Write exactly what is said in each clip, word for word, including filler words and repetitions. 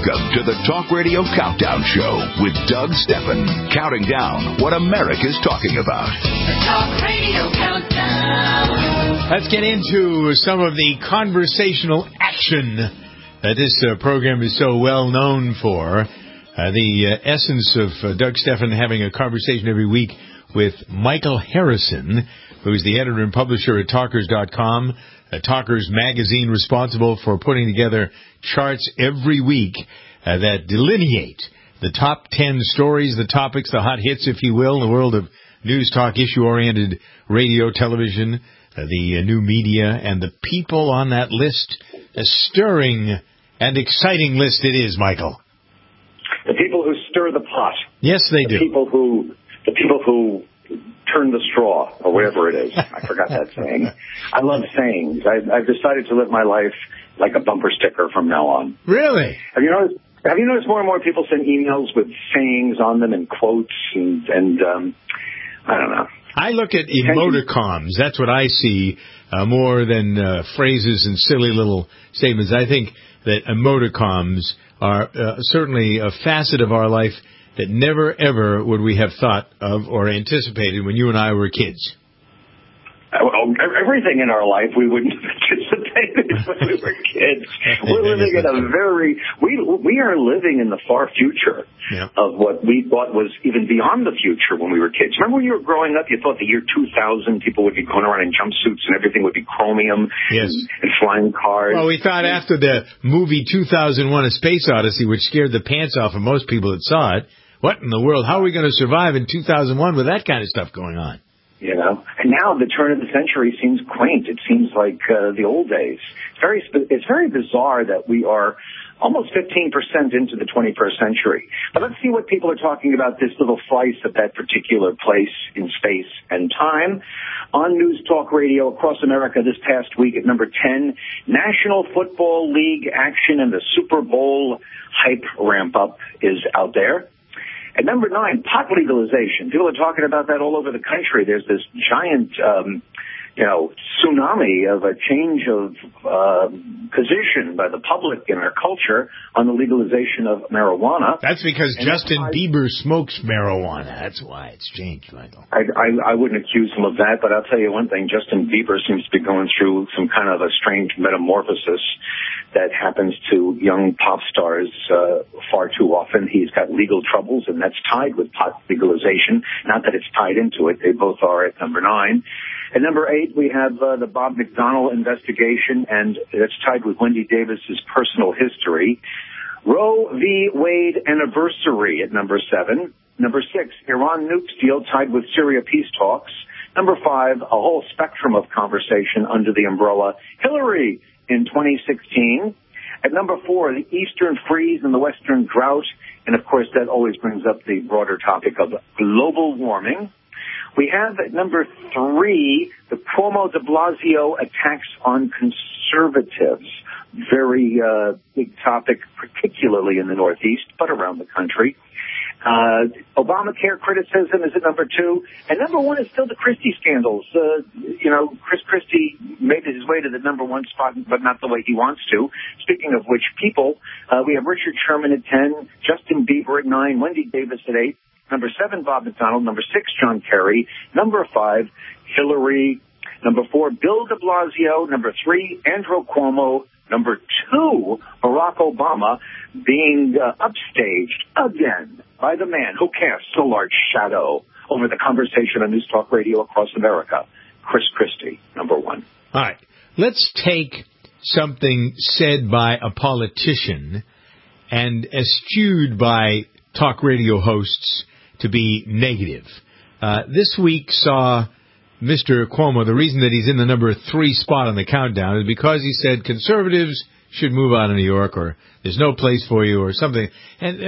Welcome to the Talk Radio Countdown Show with Doug Stephan, counting down what America's talking about. The Talk Radio Countdown. Let's get into some of the conversational action that this uh, program is so well known for. Uh, the uh, essence of uh, Doug Stephan having a conversation every week with Michael Harrison, who is the editor and publisher at Talkers dot com, a Talkers magazine responsible for putting together charts every week uh, that delineate the top ten stories, the topics, the hot hits, if you will, in the world of news talk, issue-oriented radio, television, uh, the uh, new media, and the people on that list. A stirring and exciting list it is, Michael. The people who stir the pot. Yes, they the do. People who, the people who turn the straw, or whatever it is. I forgot that saying. I love sayings. I've, I've decided to live my life like a bumper sticker from now on. Really? Have you noticed? Have you noticed more and more people send emails with sayings on them and quotes and and um, I don't know. I look at emoticons. That's what I see uh, more than uh, phrases and silly little statements. I think that emoticons are uh, certainly a facet of our life that never, ever would we have thought of or anticipated when you and I were kids. Well, everything in our life we wouldn't have anticipated when we were kids. We're living in a very, we we are living in the far future yeah. of what we thought was even beyond the future when we were kids. Remember when you were growing up, you thought the year two thousand, people would be going around in jumpsuits and everything would be chromium yes. and, and flying cars. Well, we thought after the movie two thousand one A Space Odyssey, which scared the pants off of most people that saw it, what in the world, how are we going to survive in two thousand one with that kind of stuff going on? You know, and now the turn of the century seems quaint. It seems like uh, the old days. It's very, it's very bizarre that we are almost fifteen percent into the twenty-first century. But let's see what people are talking about this little slice of that particular place in space and time. On News Talk Radio across America this past week at number ten, National Football League action and the Super Bowl hype ramp up is out there. At number nine, pot legalization. People are talking about that all over the country. There's this giant, um, you know, tsunami of a change of uh, position by the public in our culture on the legalization of marijuana. That's because and Justin I, Bieber smokes marijuana. That's why it's changed, Michael. I, I, I wouldn't accuse him of that, but I'll tell you one thing. Justin Bieber seems to be going through some kind of a strange metamorphosis that happens to young pop stars uh, far too often. He's got legal troubles, and that's tied with pot legalization. Not that it's tied into it. They both are at number nine. At number eight, we have uh, the Bob McDonnell investigation, and that's tied with Wendy Davis's personal history. Roe v. Wade anniversary at number seven. Number six, Iran nukes deal tied with Syria peace talks. Number five, a whole spectrum of conversation under the umbrella Hillary in twenty sixteen. At number four, the Eastern freeze and the Western drought. And, of course, that always brings up the broader topic of global warming. We have at number three, the Cuomo de Blasio attacks on conservatives. Very uh, big topic, particularly in the Northeast, but around the country. Uh, Obamacare criticism is at number two. And number one is still the Christie scandals. Uh, you know, Chris Christie made his way to the number one spot, but not the way he wants to. Speaking of which people, uh, we have Richard Sherman at ten, Justin Bieber at nine, Wendy Davis at eight, number seven, Bob McDonnell, number six, John Kerry, number five, Hillary, number four, Bill de Blasio, number three, Andrew Cuomo, number two, Barack Obama being uh, upstaged again by the man who casts a large shadow over the conversation on News Talk Radio across America, Chris Christie, number one. All right. Let's take something said by a politician and eschewed by talk radio hosts to be negative. Uh, this week saw Mister Cuomo, the reason that he's in the number three spot on the countdown is because he said conservatives should move out of New York, or there's no place for you, or something. And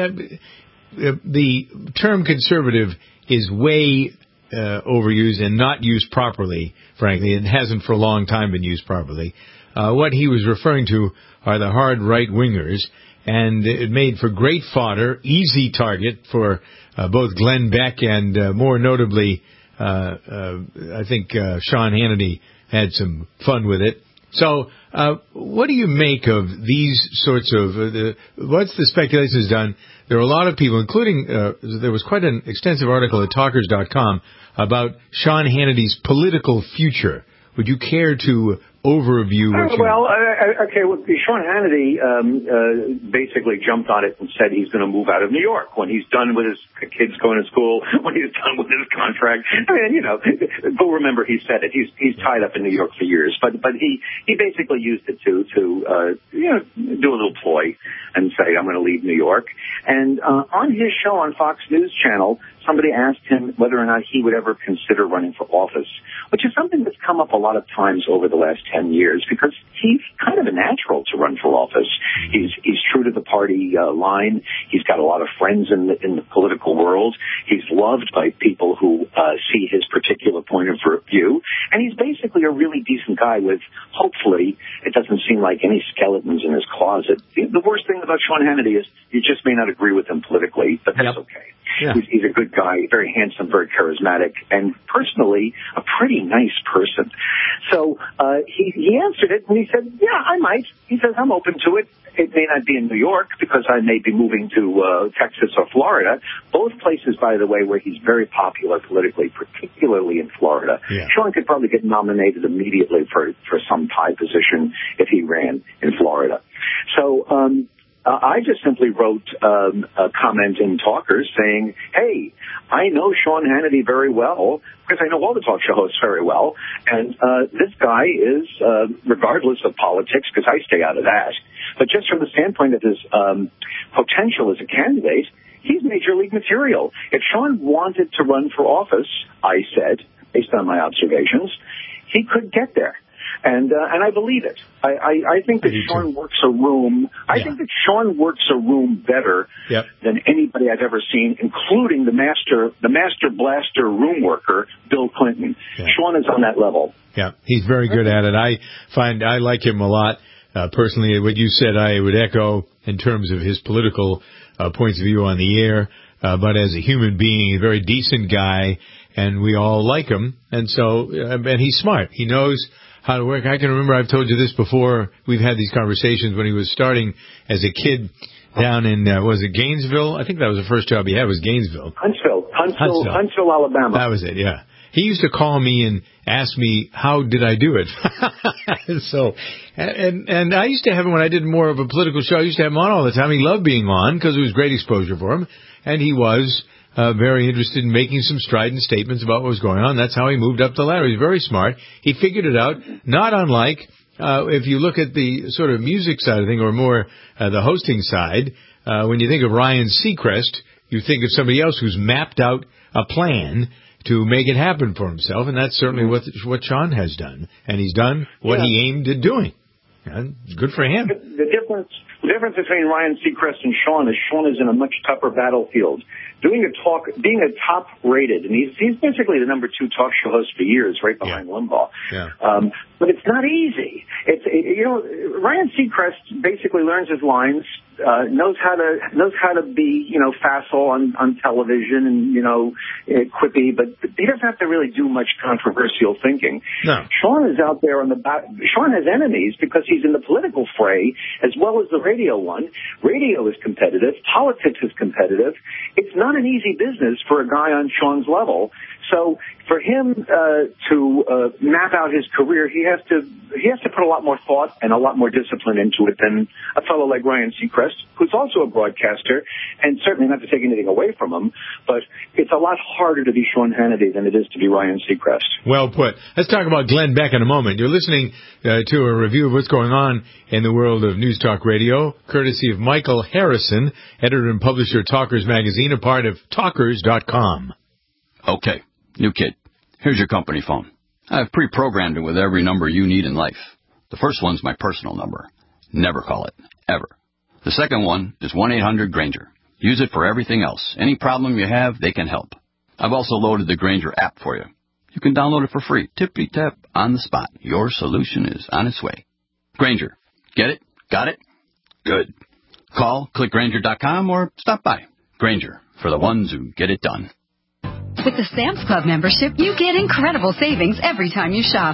uh, the term conservative is way uh, overused and not used properly, frankly. It hasn't for a long time been used properly. Uh, what he was referring to are the hard right-wingers, and it made for great fodder, easy target for uh, both Glenn Beck and, uh, more notably, uh, uh, I think uh, Sean Hannity had some fun with it. So Uh, what do you make of these sorts of, uh, the, once the speculation is done, there are a lot of people, including, uh, there was quite an extensive article at talkers dot com about Sean Hannity's political future. Would you care to overview what uh, you... Well, uh, okay, well, Sean Hannity um, uh, basically jumped on it and said he's going to move out of New York when he's done with his kids going to school, when he's done with his contract. I mean, you know, but remember he said it. He's he's tied up in New York for years, but but he, he basically used it to, to uh, you know, do a little ploy and say, I'm going to leave New York. And uh, on his show on Fox News Channel, somebody asked him whether or not he would ever consider running for office, which is something that's come up a lot of times over the last ten years because he's kind of a natural to run for office. He's he's true to the party uh, line. He's got a lot of friends in the, in the political world. He's loved by people who uh, see his particular point of view. And he's basically a really decent guy with, hopefully, it doesn't seem like any skeletons in his closet. The worst thing about Sean Hannity is you just may not agree with him politically, but that's yep. okay. Yeah. He's, he's a good guy, very handsome, very charismatic, and personally a pretty nice person. So uh, he, he answered it, and he said, yeah, I might. He says, I'm open to it. It may not be in New York because I may be moving to uh, Texas or Florida. Both places, by the way, where he's very popular politically, particularly in Florida. Yeah. Sean could probably get nominated immediately for, for some high position if he ran in Florida. So um, uh, I just simply wrote um, a comment in Talkers saying, hey, I know Sean Hannity very well because I know all the talk show hosts very well. And uh, this guy is, uh, regardless of politics, because I stay out of that, but just from the standpoint of his um, potential as a candidate, he's major league material. If Sean wanted to run for office, I said, based on my observations, he could get there. And uh, and I believe it. I, I, I think that Sean too. works a room. I yeah. think that Sean works a room better yep. than anybody I've ever seen, including the master, the master blaster room worker, Bill Clinton. Yeah. Sean is on that level. Yeah, he's very good at it. I find I like him a lot. Uh, personally, what you said, I would echo in terms of his political uh, points of view on the air. Uh, but as a human being, he's a very decent guy, and we all like him. And so, uh, and he's smart. He knows how to work. I can remember I've told you this before. We've had these conversations when he was starting as a kid down in, uh, was it Gainesville? I think that was the first job he had was Gainesville. Huntsville. Huntsville, Huntsville, Huntsville, Alabama. That was it, yeah. He used to call me and ask me, how did I do it? so, and, and I used to have him when I did more of a political show. I used to have him on all the time. He loved being on because it was great exposure for him. And he was uh, very interested in making some strident statements about what was going on. That's how he moved up the ladder. He's very smart. He figured it out, not unlike, uh, if you look at the sort of music side of things or more uh, the hosting side, uh, when you think of Ryan Seacrest, you think of somebody else who's mapped out a plan to make it happen for himself, and that's certainly what what Sean has done. And he's done what yeah. he aimed at doing. And good for him. The, the difference the difference between Ryan Seacrest and Sean is Sean is in a much tougher battlefield. Doing a talk, being a top-rated, and he's, he's basically the number two talk show host for years, right behind yeah. Limbaugh. Yeah. Um, but it's not easy. It's it, you know, Ryan Seacrest basically learns his lines, uh, knows how to knows how to be you know facile on on television and you know uh, quippy, but he doesn't have to really do much controversial thinking. No. Sean is out there on the back. Sean has enemies because he's in the political fray as well as the radio one. Radio is competitive. Politics is competitive. It's not an easy business for a guy on Sean's level. So for him uh, to uh, map out his career, he has to he has to put a lot more thought and a lot more discipline into it than a fellow like Ryan Seacrest, who's also a broadcaster, and certainly not to take anything away from him, but it's a lot harder to be Sean Hannity than it is to be Ryan Seacrest. Well put. Let's talk about Glenn Beck in a moment. You're listening uh, to a review of what's going on in the world of News Talk Radio, courtesy of Michael Harrison, editor and publisher of Talkers Magazine, a part of talkers dot com. Okay. New kid, here's your company phone. I've pre-programmed it with every number you need in life. The first one's my personal number. Never call it, ever. The second one is one eight hundred Granger. Use it for everything else. Any problem you have, they can help. I've also loaded the Granger app for you. You can download it for free. Tippy-tap, on the spot. Your solution is on its way. Granger. Get it? Got it? Good. Call, click Granger dot com, or stop by. Granger, for the ones who get it done. With the Sam's Club membership, you get incredible savings every time you shop.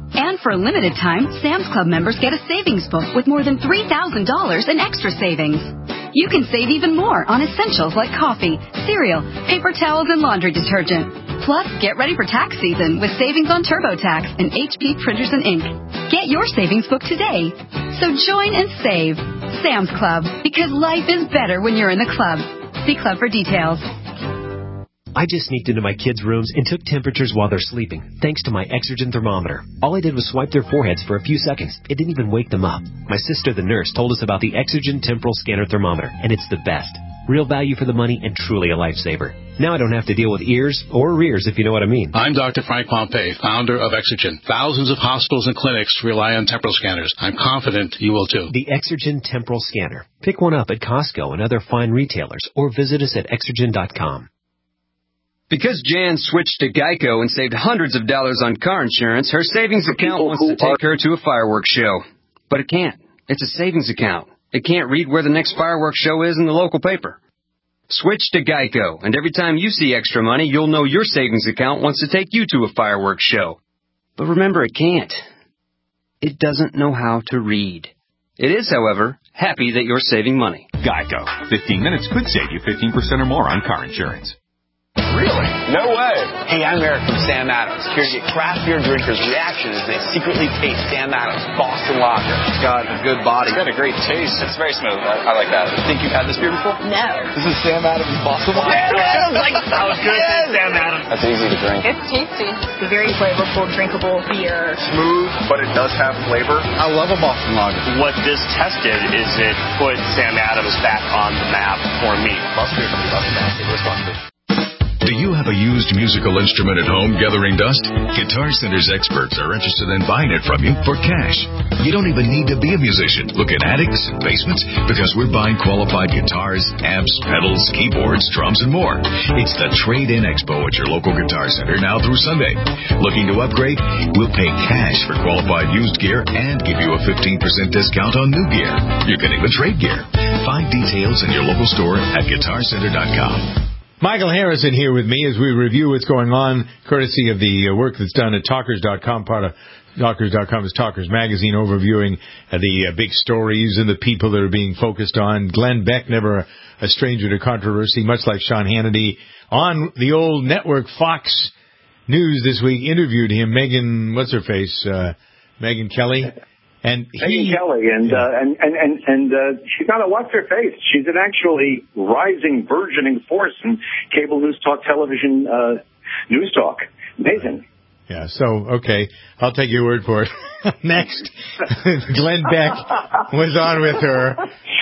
And for a limited time, Sam's Club members get a savings book with more than three thousand dollars in extra savings. You can save even more on essentials like coffee, cereal, paper towels, and laundry detergent. Plus, get ready for tax season with savings on TurboTax and H P printers and ink. Get your savings book today. So join and save. Sam's Club, because life is better when you're in the club. See club for details. I just sneaked into my kids' rooms and took temperatures while they're sleeping, thanks to my Exergen thermometer. All I did was swipe their foreheads for a few seconds. It didn't even wake them up. My sister, the nurse, told us about the Exergen Temporal Scanner Thermometer, and it's the best. Real value for the money and truly a lifesaver. Now I don't have to deal with ears or rears, if you know what I mean. I'm Doctor Frank Pompey, founder of Exergen. Thousands of hospitals and clinics rely on temporal scanners. I'm confident you will too. The Exergen Temporal Scanner. Pick one up at Costco and other fine retailers, or visit us at exergen dot com. Because Jan switched to Geico and saved hundreds of dollars on car insurance, her savings account wants to take her to a fireworks show. But it can't. It's a savings account. It can't read where the next fireworks show is in the local paper. Switch to Geico, and every time you see extra money, you'll know your savings account wants to take you to a fireworks show. But remember, it can't. It doesn't know how to read. It is, however, happy that you're saving money. Geico. fifteen minutes could save you fifteen percent or more on car insurance. Really? No way. Hey, I'm Eric from Sam Adams, here to get craft beer drinkers' reaction as they secretly taste Sam Adams Boston Lager. It's got a good body. It's got a great taste. It's very smooth. I, I like that. Think you've had this beer before? No. This is Sam Adams Boston Lager. Sam Adams! Like, that was good. Yes. Sam Adams. That's easy to drink. It's tasty. It's a very flavorful, drinkable beer. Smooth, but it does have flavor. I love a Boston Lager. What this tested is it put Sam Adams back on the map for me. Must be from the map. It was must be. Do you have a used musical instrument at home gathering dust? Guitar Center's experts are interested in buying it from you for cash. You don't even need to be a musician. Look at attics and basements because we're buying qualified guitars, amps, pedals, keyboards, drums, and more. It's the Trade-In Expo at your local Guitar Center now through Sunday. Looking to upgrade? We'll pay cash for qualified used gear and give you a fifteen percent discount on new gear. You can even trade gear. Find details in your local store at guitar center dot com. Michael Harrison here with me as we review what's going on, courtesy of the uh, work that's done at talkers dot com. Part of talkers dot com is Talkers Magazine, overviewing uh, the uh, big stories and the people that are being focused on. Glenn Beck, never a, a stranger to controversy, much like Sean Hannity. On the old network Fox News this week, interviewed him, Megan, what's her face, uh, Megyn Kelly. And he, Megyn Kelly, and, yeah. uh, and, and, and, and, uh, she's not a what's her face. She's an actually rising, burgeoning force in cable news talk, television, uh, news talk. Amazing. Yeah, so, okay, I'll take your word for it. Next, Glenn Beck was on with her.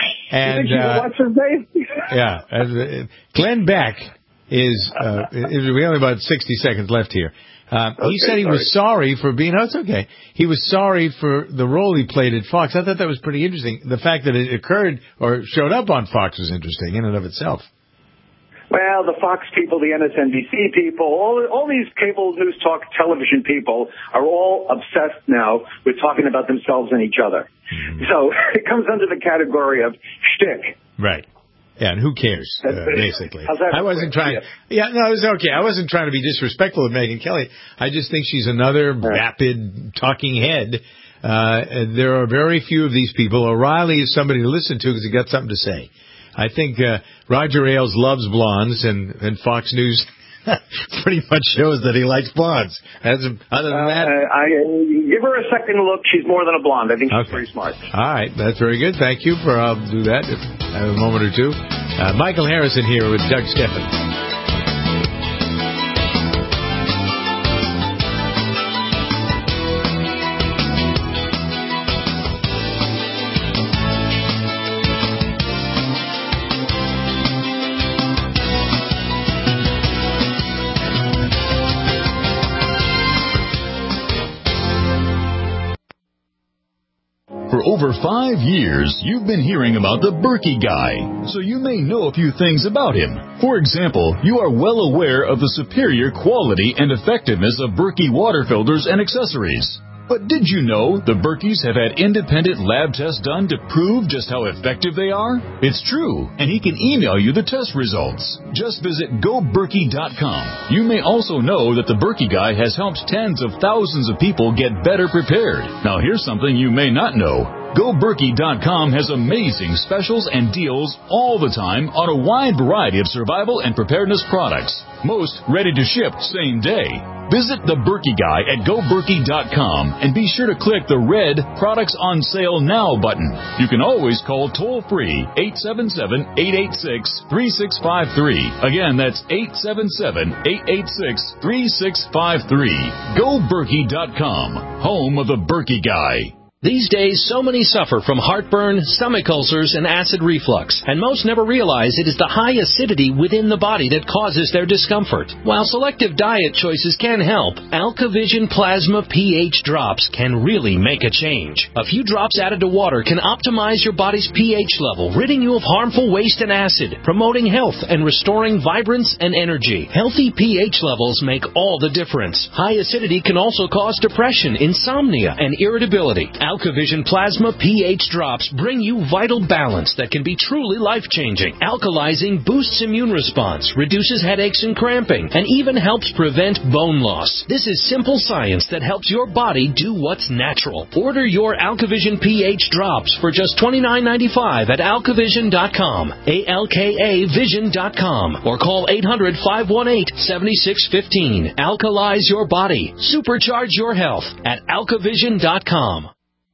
And, you think she's uh, a what's her face? yeah, uh, Glenn Beck is, uh, is, we only about sixty seconds left here. Uh, okay, he said he sorry. was sorry for being, oh, it's okay. He was sorry for the role he played at Fox. I thought that was pretty interesting. The fact that it occurred or showed up on Fox was interesting in and of itself. Well, the Fox people, the M S N B C people, all, all these cable news talk television people are all obsessed now with talking about themselves and each other. Mm-hmm. So it comes under the category of shtick. Right. Yeah, and who cares, uh, basically. How's that I wasn't trying, yeah, no, it was okay. I wasn't trying to be disrespectful of Megyn Kelly. I just think she's another vapid talking head. Uh, there are very few of these people. O'Reilly is somebody to listen to because he got something to say. I think, uh, Roger Ailes loves blondes, and, and Fox News pretty much shows that he likes blondes. As, other than that, uh, I uh, give her a second look. She's more than a blonde. I think she's okay. pretty smart. All right, that's very good. Thank you for. I'll do that if I have a moment or two. Uh, Michael Harrison here with Doug Steffen. For over five years, you've been hearing about the Berkey guy, so you may know a few things about him. For example, you are well aware of the superior quality and effectiveness of Berkey water filters and accessories. But did you know the Berkeys have had independent lab tests done to prove just how effective they are? It's true, and he can email you the test results. Just visit go berkey dot com. You may also know that the Berkey Guy has helped tens of thousands of people get better prepared. Now here's something you may not know. go berkey dot com has amazing specials and deals all the time on a wide variety of survival and preparedness products. Most ready to ship same day. Visit the Berkey Guy at go berkey dot com and be sure to click the red Products on Sale Now button. You can always call toll-free eight seven seven, eight eight six, three six five three. Again, that's eight seven seven, eight eight six, three six five three. go berkey dot com, home of the Berkey Guy. These days, so many suffer from heartburn, stomach ulcers, and acid reflux, and most never realize it is the high acidity within the body that causes their discomfort. While selective diet choices can help, AlkaVision Plasma pH drops can really make a change. A few drops added to water can optimize your body's pH level, ridding you of harmful waste and acid, promoting health and restoring vibrance and energy. Healthy pH levels make all the difference. High acidity can also cause depression, insomnia, and irritability. AlkaVision Plasma pH drops bring you vital balance that can be truly life-changing. Alkalizing boosts immune response, reduces headaches and cramping, and even helps prevent bone loss. This is simple science that helps your body do what's natural. Order your AlkaVision pH drops for just twenty-nine ninety-five at alkavision dot com, A L K A vision dot com, or call eight hundred, five one eight, seven six one five. Alkalize your body. Supercharge your health at alkavision dot com.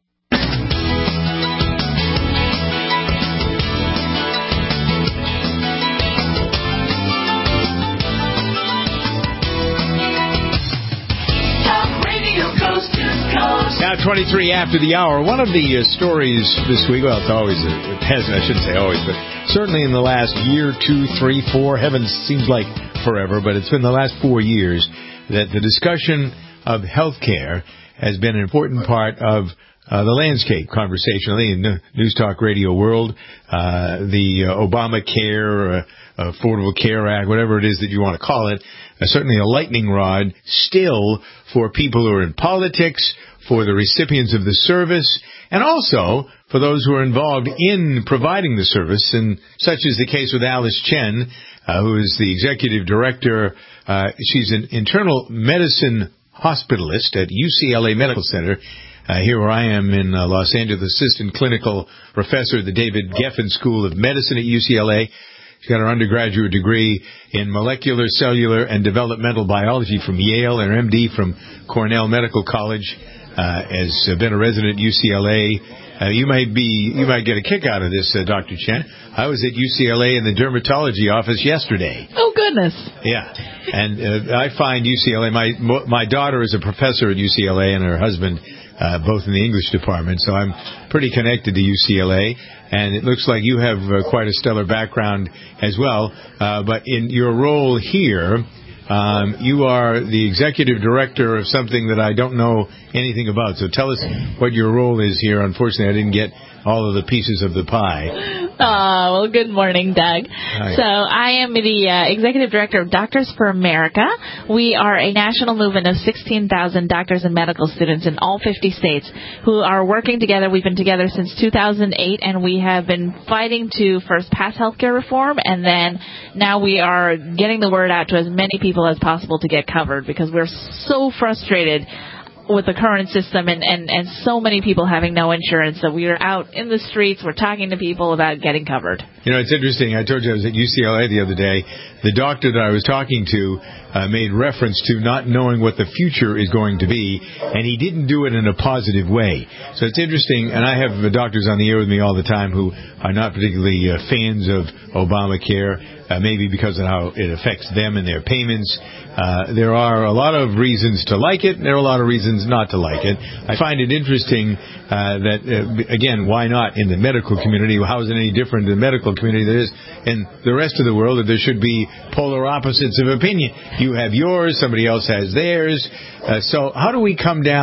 Now, twenty-three after the hour. One of the uh, stories this week, well, it's always, a, it has, I shouldn't say always, but certainly in the last year, two, three, four, heaven seems like forever, but it's been the last four years that the discussion of health care has been an important part of uh, the landscape conversation in the News Talk Radio world. Uh, the uh, Obamacare, uh, Affordable Care Act, whatever it is that you want to call it, uh, certainly a lightning rod still for people who are in politics, for the recipients of the service, and also for those who are involved in providing the service, and such is the case with Alice Chen, uh, who is the executive director. Uh, she's an internal medicine hospitalist at U C L A Medical Center, uh, here where I am in uh, Los Angeles, assistant clinical professor at the David Geffen School of Medicine at U C L A. She's got her undergraduate degree in molecular, cellular, and developmental biology from Yale, and her M D from Cornell Medical College. Uh, has been a resident at U C L A. Uh, you might be, you might get a kick out of this, uh, Doctor Chen. I was at U C L A in the dermatology office yesterday. Oh, goodness. Yeah. And uh, I find U C L A, my my daughter is a professor at U C L A and her husband uh, both in the English department, so I'm pretty connected to U C L A. And it looks like you have uh, quite a stellar background as well. Uh, but in your role here, Um, you are the executive director of something that I don't know anything about. So tell us what your role is here. Unfortunately, I didn't get all of the pieces of the pie. Oh, well, good morning, Doug. Hi. So I am the uh, executive director of Doctors for America. We are a national movement of sixteen thousand doctors and medical students in all fifty states who are working together. We've been together since two thousand eight, and we have been fighting to first pass healthcare reform, and then now we are getting the word out to as many people as possible to get covered, because we're so frustrated with the current system and, and, and so many people having no insurance that we are out in the streets. We're talking to people about getting covered. You know, it's interesting. I told you I was at U C L A the other day. The doctor that I was talking to uh, made reference to not knowing what the future is going to be, and he didn't do it in a positive way. So it's interesting, and I have doctors on the air with me all the time who are not particularly uh, fans of Obamacare, uh, maybe because of how it affects them and their payments. Uh, there are a lot of reasons to like it, and there are a lot of reasons not to like it. I find it interesting uh, that, uh, again, why not in the medical community? How is it any different in the medical community than it is in the rest of the world, that there should be polar opposites of opinion? You have yours, somebody else has theirs. Uh, so how do we come down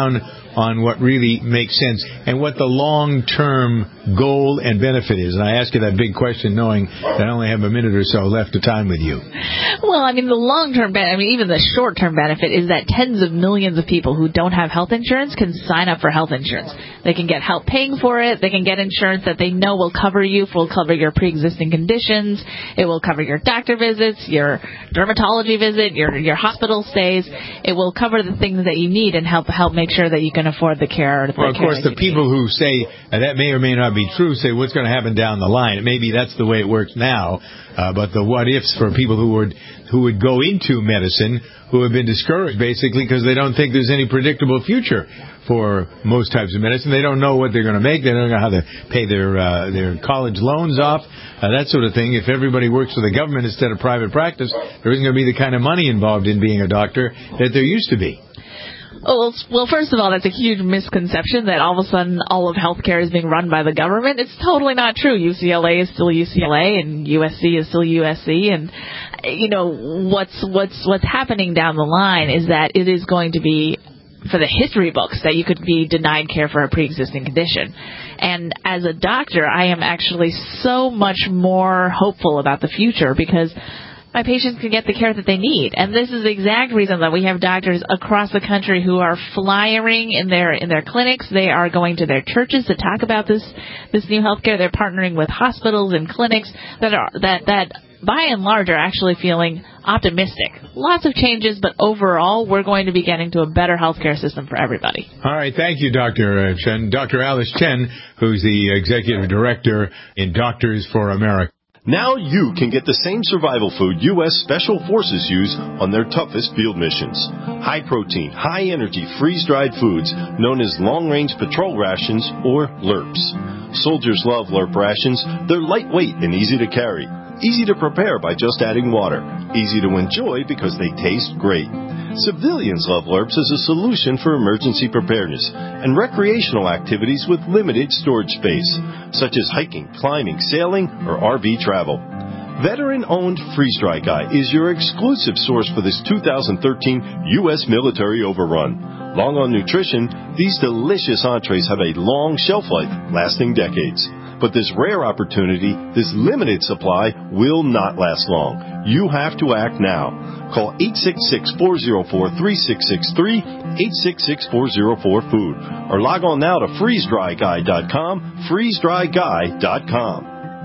on what really makes sense and what the long-term goal and benefit is. And I ask you that big question knowing that I only have a minute or so left of time with you. Well, I mean, the long-term benefit, I mean, even the short-term benefit is that tens of millions of people who don't have health insurance can sign up for health insurance. They can get help paying for it. They can get insurance that they know will cover you, will cover your pre-existing conditions. It will cover your doctor visits, your dermatology visit, your your hospital stays. It will cover the things that you need and help help make sure that you can afford the care. The well, of care course, the people need. who say uh, that may or may not be true say what's going to happen down the line. Maybe that's the way it works now, uh, but the what-ifs for people who would who would go into medicine who have been discouraged basically because they don't think there's any predictable future for most types of medicine. They don't know what they're going to make. They don't know how to pay their uh, their college loans off, uh, that sort of thing. If everybody works for the government instead of private practice, there isn't going to be the kind of money involved in being a doctor that there used to be. Well, well, first of all, that's a huge misconception that all of a sudden all of healthcare is being run by the government. It's totally not true. U C L A is still U C L A, and U S C is still U S C. And you know what's what's what's happening down the line is that it is going to be for the history books that you could be denied care for a pre-existing condition. And as a doctor, I am actually so much more hopeful about the future because my patients can get the care that they need. And this is the exact reason that we have doctors across the country who are flyering in their in their clinics. They are going to their churches to talk about this this new health care. They're partnering with hospitals and clinics that are that that by and large are actually feeling optimistic. Lots of changes, but overall we're going to be getting to a better healthcare system for everybody. All right, thank you, Doctor Chen. Doctor Alice Chen, who's the Executive Director in Doctors for America. Now you can get the same survival food U S Special Forces use on their toughest field missions. High-protein, high-energy, freeze-dried foods known as long-range patrol rations or L R Ps. Soldiers love L R P rations. They're lightweight and easy to carry. Easy to prepare by just adding water. Easy to enjoy because they taste great. Civilians love L R Ps as a solution for emergency preparedness and recreational activities with limited storage space, such as hiking, climbing, sailing, or R V travel. Veteran-owned Freeze Dry Guy is your exclusive source for this two thousand thirteen U S military overrun. Long on nutrition, these delicious entrees have a long shelf life, lasting decades. But this rare opportunity, this limited supply, will not last long. You have to act now. Call eight six six, four zero four, three six six three, eight six six, four zero four, food, or log on now to freeze dry guy dot com, freeze dry guy dot com.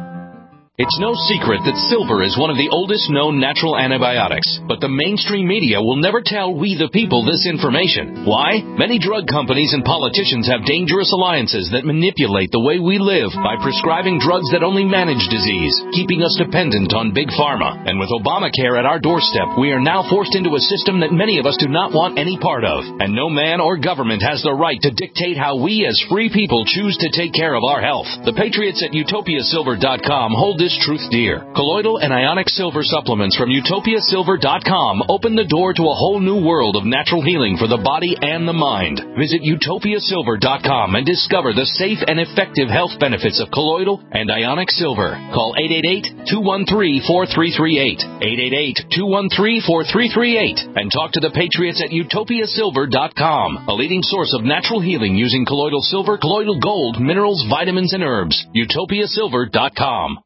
It's no secret that silver is one of the oldest known natural antibiotics, but the mainstream media will never tell we the people this information. Why? Many drug companies and politicians have dangerous alliances that manipulate the way we live by prescribing drugs that only manage disease, keeping us dependent on big pharma. And with Obamacare at our doorstep, we are now forced into a system that many of us do not want any part of. And no man or government has the right to dictate how we as free people choose to take care of our health. The patriots at utopia silver dot com hold this truth dear. Colloidal and ionic silver supplements from utopia silver dot com open the door to a whole new world of natural healing for the body and the mind. Visit utopia silver dot com and discover the safe and effective health benefits of colloidal and ionic silver. Call eight eight eight, two one three, four three three eight, eight eight eight, two one three, four three three eight, and talk to the patriots at utopia silver dot com, a leading source of natural healing using colloidal silver, colloidal gold, minerals, vitamins, and herbs. utopia silver dot com.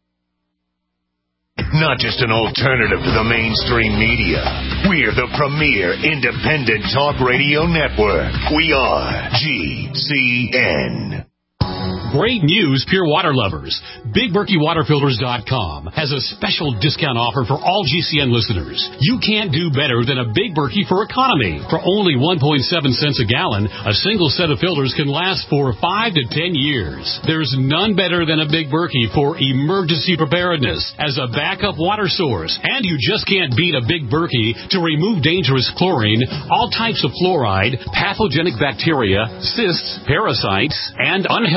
Not just an alternative to the mainstream media. We're the premier independent talk radio network. We are G C N. Great news, Pure Water lovers. Big Berkey Water Filters dot com has a special discount offer for all G C N listeners. You can't do better than a Big Berkey for economy. For only one point seven cents a gallon, a single set of filters can last for five to ten years. There's none better than a Big Berkey for emergency preparedness as a backup water source. And you just can't beat a Big Berkey to remove dangerous chlorine, all types of fluoride, pathogenic bacteria, cysts, parasites, and unhealthy viruses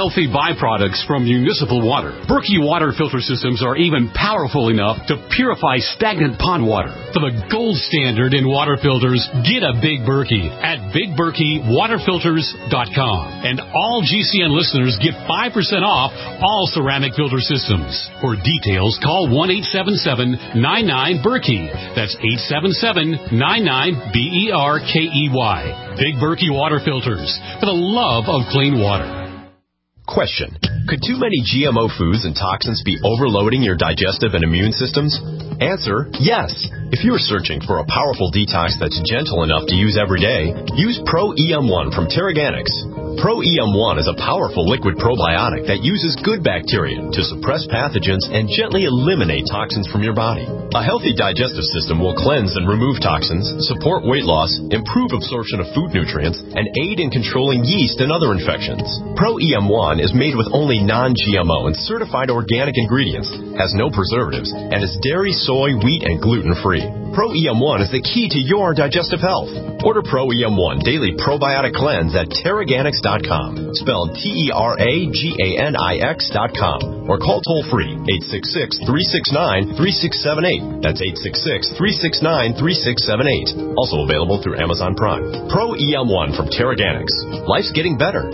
byproducts from municipal water. Berkey water filter systems are even powerful enough to purify stagnant pond water. For the gold standard in water filters, get a Big Berkey at big berkey water filters dot com. And all G C N listeners get five percent off all ceramic filter systems. For details, call one eight seven seven nine nine Berkey. That's eight seven seven nine nine B E R K E Y. Big Berkey water filters, for the love of clean water. Question. Could too many G M O foods and toxins be overloading your digestive and immune systems? Answer, yes. If you're searching for a powerful detox that's gentle enough to use every day, use Pro E M one from Terraganics. Pro E M one is a powerful liquid probiotic that uses good bacteria to suppress pathogens and gently eliminate toxins from your body. A healthy digestive system will cleanse and remove toxins, support weight loss, improve absorption of food nutrients, and aid in controlling yeast and other infections. Pro E M one is made with only non-G M O and certified organic ingredients, has no preservatives, and is dairy, soy, wheat, and gluten-free. Pro E M one is the key to your digestive health. Order Pro E M one Daily Probiotic Cleanse at Terraganics dot com, spelled T E R A G A N I X dot com, or call toll-free eight six six, three six nine, three six seven eight. That's eight six six, three six nine, three six seven eight. Also available through Amazon Prime. Pro E M one from Terraganics. Life's getting better.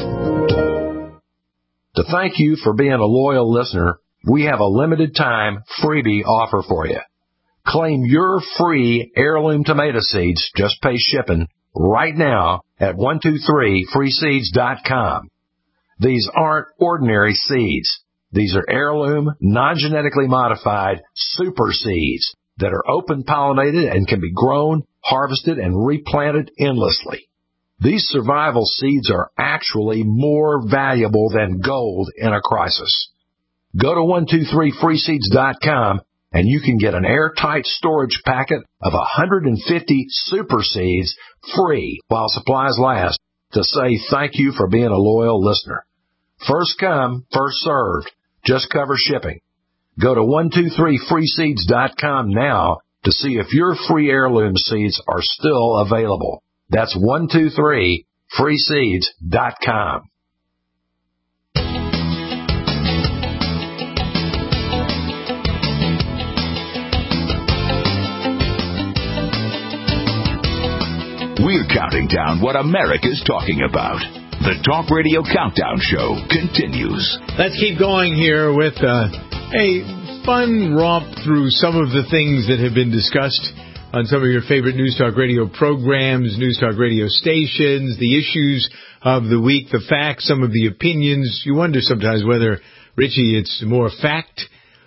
To thank you for being a loyal listener, we have a limited time freebie offer for you. Claim your free heirloom tomato seeds, just pay shipping, right now at one two three free seeds dot com. These aren't ordinary seeds. These are heirloom, non-genetically modified super seeds that are open-pollinated and can be grown, harvested, and replanted endlessly. These survival seeds are actually more valuable than gold in a crisis. Go to one two three free seeds dot com and you can get an airtight storage packet of one hundred fifty super seeds free while supplies last to say thank you for being a loyal listener. First come, first served. Just cover shipping. Go to one two three free seeds dot com now to see if your free heirloom seeds are still available. That's one two three free seeds dot com. We're counting down what America's talking about. The Talk Radio Countdown Show continues. Let's keep going here with uh, a fun romp through some of the things that have been discussed on some of your favorite News Talk Radio programs, News Talk Radio stations, the issues of the week, the facts, some of the opinions. You wonder sometimes whether, Richie, it's more fact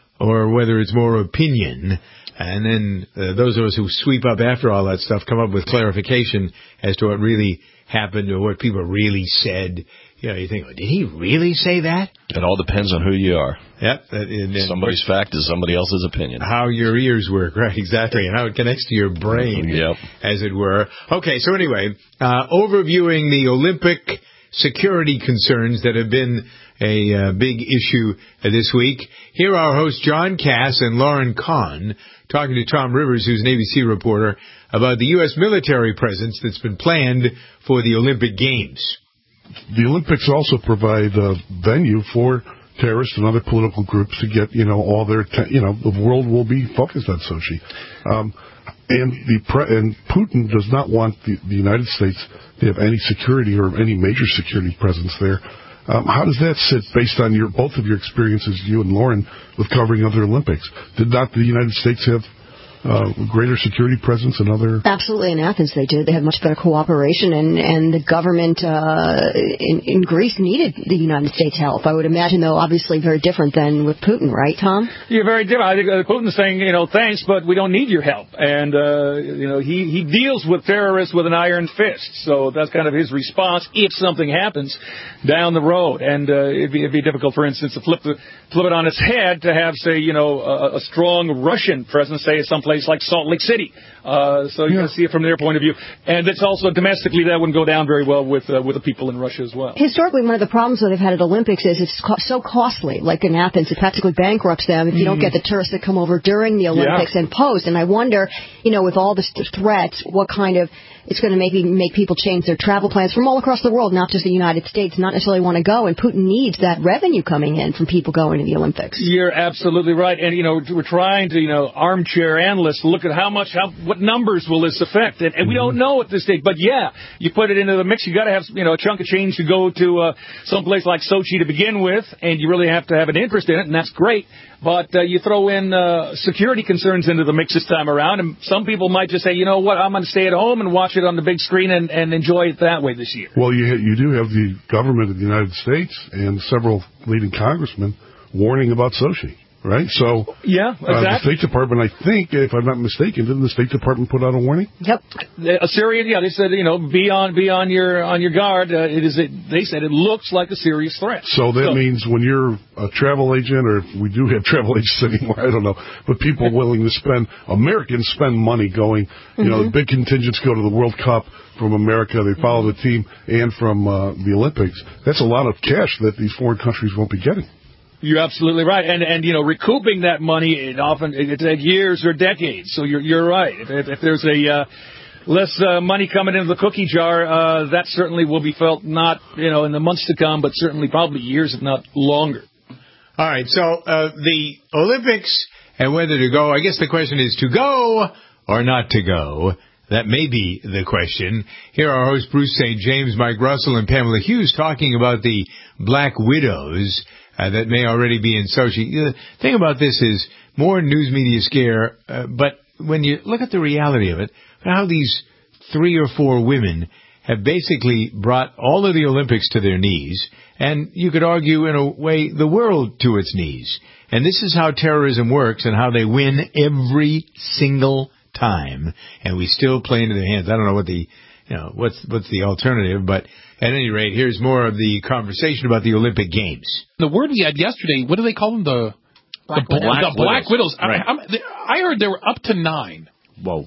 or whether it's more opinion. And then uh, those of us who sweep up after all that stuff come up with clarification as to what really happened or what people really said. You know, you think, oh, did he really say that? It all depends on who you are. Yep. And, and Somebody's fact is somebody else's opinion. How your ears work, right, exactly, and how it connects to your brain, yep. as it were. Okay, so anyway, uh, overviewing the Olympic security concerns that have been a uh, big issue uh, this week. Here are our hosts John Cass and Lauren Kahn talking to Tom Rivers, who's an A B C reporter, about the U S military presence that's been planned for the Olympic Games. The Olympics also provide a venue for terrorists and other political groups to get, you know, all their, te- you know, the world will be focused on Sochi. Um, and the pre- and Putin does not want the, the United States to have any security or any major security presence there. Um, how does that sit based on your both of your experiences, you and Lauren, with covering other Olympics? Did not the United States have uh, greater security presence in other... Absolutely. In Athens they did. They had much better cooperation, and, and the government uh, in, in Greece needed the United States' help. I would imagine, though, obviously very different than with Putin, right, Tom? You're very different. I think uh, Putin's saying, you know, thanks, but we don't need your help. And, uh, you know, he, he deals with terrorists with an iron fist. So that's kind of his response if something happens down the road. And uh, it'd, be, it'd be difficult, for instance, to flip, the, flip it on its head to have, say, you know, a, a strong Russian presence, say, someplace like Salt Lake City. Uh, so you yeah. can see it from their point of view. And it's also domestically that wouldn't go down very well with uh, with the people in Russia as well. Historically, one of the problems that they've had at Olympics is it's co- so costly. Like in Athens, it practically bankrupts them if you mm. don't get the tourists that come over during the Olympics yeah. and post. And I wonder, you know, with all the st- threats, what kind of It's going to maybe make people change their travel plans from all across the world, not just the United States, not necessarily want to go. And Putin needs that revenue coming in from people going to the Olympics. You're absolutely right. And, you know, we're trying to, you know, armchair analysts look at how much, how what numbers will this affect. And, and we don't know at this stage. But, yeah, you put it into the mix. You got to have, you know, a chunk of change to go to uh, someplace like Sochi to begin with. And you really have to have an interest in it. And that's great. But uh, you throw in uh, security concerns into the mix this time around, and some people might just say, you know what, I'm going to stay at home and watch it on the big screen and, and enjoy it that way this year. Well, you you do have the government of the United States and several leading congressmen warning about Sochi, right? So, yeah, exactly. Uh, the State Department, I think, if I'm not mistaken, didn't the State Department put out a warning? Yep. Uh, Syria, yeah, they said, you know, be on be on your on your guard. Uh, it is. It, they said it looks like a serious threat. So that so, means when you're a travel agent, or if we do have travel agents anymore, I don't know, but people willing to spend, Americans spend money going, you mm-hmm. know, big contingents go to the World Cup from America, they follow the team, and from uh, the Olympics. That's a lot of cash that these foreign countries won't be getting. You're absolutely right, and and you know, recouping that money, it often it takes years or decades. So you're you're right. If, if there's a uh, less uh, money coming into the cookie jar, uh, that certainly will be felt not you know in the months to come, but certainly probably years, if not longer. All right, so uh, the Olympics and whether to go. I guess the question is to go or not to go. That may be the question. Here are hosts Bruce Saint James, Mike Russell, and Pamela Hughes talking about the Black Widows uh, that may already be in Sochi. The thing about this is more news media scare, uh, but when you look at the reality of it, how these three or four women have basically brought all of the Olympics to their knees, and you could argue in a way the world to its knees. And this is how terrorism works and how they win every single time, and we still play into their hands. I don't know what the, you know, what's what's the alternative, but at any rate, here's more of the conversation about the Olympic Games. The word we had yesterday, what do they call them? The Black the, Widows. Black, the Black Widows. Right. I, I, I heard there were up to nine. Whoa.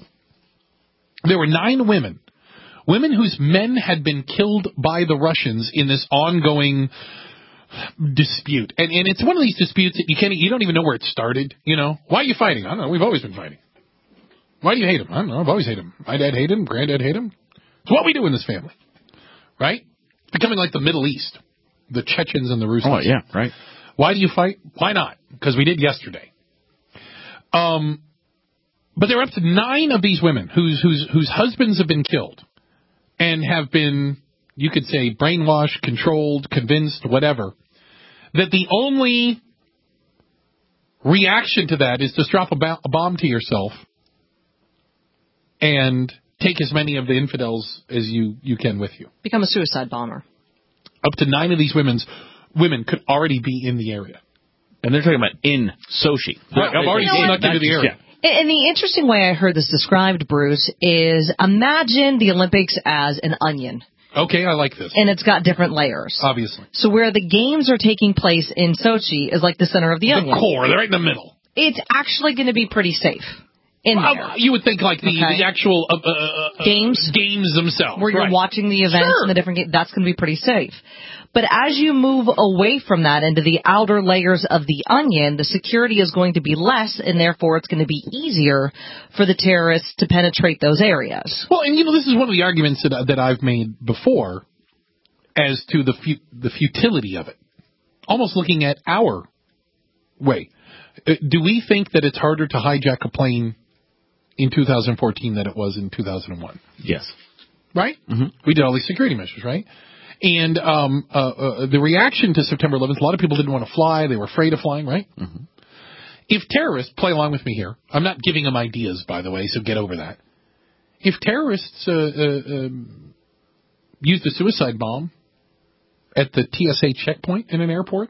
There were nine women, women whose men had been killed by the Russians in this ongoing dispute, and and it's one of these disputes that you can't, you don't even know where it started. You know, why are you fighting? I don't know. We've always been fighting. Why do you hate him? I don't know. I've always hated him. My dad hated him. Granddad hated him. It's what we do in this family, right? Becoming like the Middle East, the Chechens and the Russians. Oh, yeah, right. Why do you fight? Why not? Because we did yesterday. Um, but there are up to nine of these women whose whose whose husbands have been killed and have been, you could say, brainwashed, controlled, convinced, whatever, that the only reaction to that is to drop a, ba- a bomb to yourself and take as many of the infidels as you, you can with you. Become a suicide bomber. Up to nine of these women's women could already be in the area. And they're talking about in Sochi. Right, I've already snuck into the area. Yeah. And the interesting way I heard this described, Bruce, is imagine the Olympics as an onion. Okay, I like this. And it's got different layers. Obviously. So where the games are taking place in Sochi is like the center of the, the onion. The core, they're right in the middle. It's actually going to be pretty safe. In well, there. You would think like the, okay. the actual uh, uh, games games themselves. Where you're right. watching the events sure. and the different games, that's going to be pretty safe. But as you move away from that into the outer layers of the onion, the security is going to be less, and therefore it's going to be easier for the terrorists to penetrate those areas. Well, and you know, this is one of the arguments that, that I've made before as to the fu- the futility of it. Almost looking at our way. Uh, do we think that it's harder to hijack a plane in two thousand fourteen than it was in two thousand one? Yes. Right? Mm-hmm. We did all these security measures, right? And um, uh, uh, the reaction to September eleventh, a lot of people didn't want to fly. They were afraid of flying, right? Mm-hmm. If terrorists, play along with me here. I'm not giving them ideas, by the way, so get over that. If terrorists uh, uh, um, used a suicide bomb at the T S A checkpoint in an airport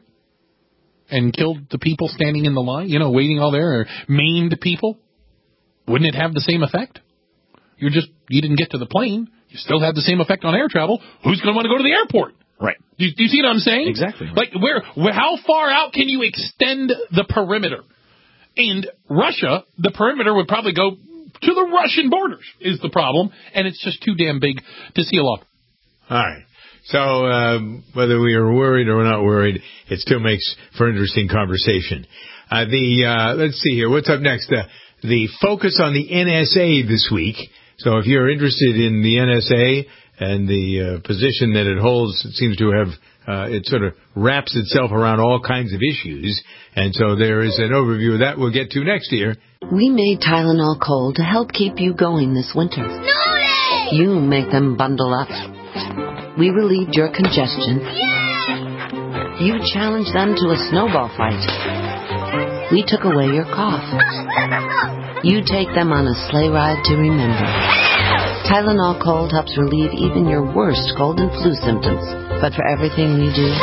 and killed the people standing in the line, you know, waiting all there, or maimed people, wouldn't it have the same effect? You're just, you didn't get to the plane. You still have the same effect on air travel. Who's going to want to go to the airport? Right. Do you, do you see what I'm saying? Exactly. Right. Like, where, where, how far out can you extend the perimeter? And Russia, the perimeter would probably go to the Russian borders, is the problem. And it's just too damn big to seal off. All right. So uh, whether we are worried or not worried, it still makes for interesting conversation. Uh, the uh, let's see here. What's up next? Uh, the focus on the N S A this week. So if you're interested in the N S A and the uh, position that it holds, it seems to have, uh, it sort of wraps itself around all kinds of issues. And so there is an overview of that we'll get to next year. We made Tylenol Cold to help keep you going this winter. Snowday! You make them bundle up. We relieved your congestion. Yeah! You challenged them to a snowball fight. We took away your cough. You take them on a sleigh ride to remember. Tylenol Cold helps relieve even your worst cold and flu symptoms. But for everything we do,